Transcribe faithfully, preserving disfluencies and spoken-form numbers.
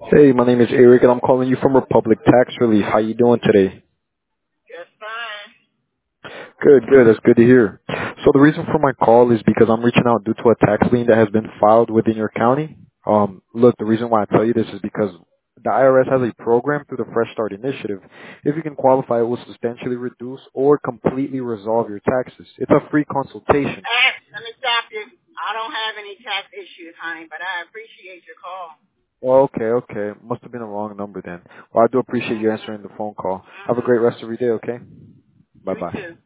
Hey, my name is Eric, and I'm calling you from Republic Tax Relief. How you doing today? Just fine. Good, good. That's good to hear. So the reason for my call is because I'm reaching out due to a tax lien that has been filed within your county. Um, look, the reason why I tell you this is because the I R S has a program through the Fresh Start Initiative. If you can qualify, it will substantially reduce or completely resolve your taxes. It's a free consultation. Hey, let me stop you. I don't have any tax issues, honey, but I appreciate your call. Oh, okay, okay. Must have been a wrong number then. Well, I do appreciate you Mm-hmm. answering the phone call. Have a Mm-hmm. great rest of your day, okay? You Bye-bye. too.